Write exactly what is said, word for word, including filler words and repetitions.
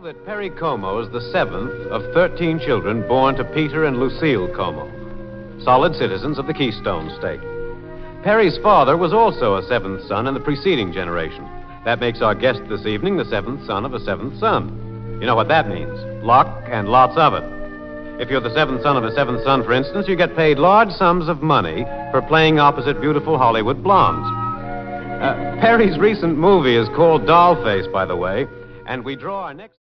that Perry Como is the seventh of thirteen children born to Peter and Lucille Como, solid citizens of the Keystone State. Perry's father was also a seventh son in the preceding generation. That makes our guest this evening the seventh son of a seventh son. You know what that means. Luck and lots of it. If you're the seventh son of a seventh son, for instance, you get paid large sums of money for playing opposite beautiful Hollywood blondes. Uh, Perry's recent movie is called Dollface, by the way, and we draw our next...